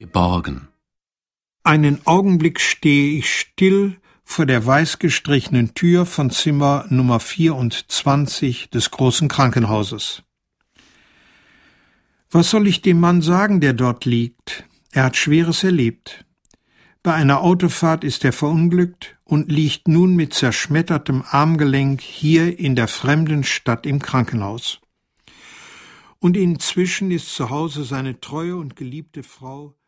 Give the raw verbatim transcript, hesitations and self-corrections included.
geborgen. Einen Augenblick stehe ich still vor der weiß gestrichenen Tür von Zimmer Nummer vierundzwanzig des großen Krankenhauses. Was soll ich dem Mann sagen, der dort liegt? Er hat Schweres erlebt. Bei einer Autofahrt ist er verunglückt und liegt nun mit zerschmettertem Armgelenk hier in der fremden Stadt im Krankenhaus. Und inzwischen ist zu Hause seine treue und geliebte Frau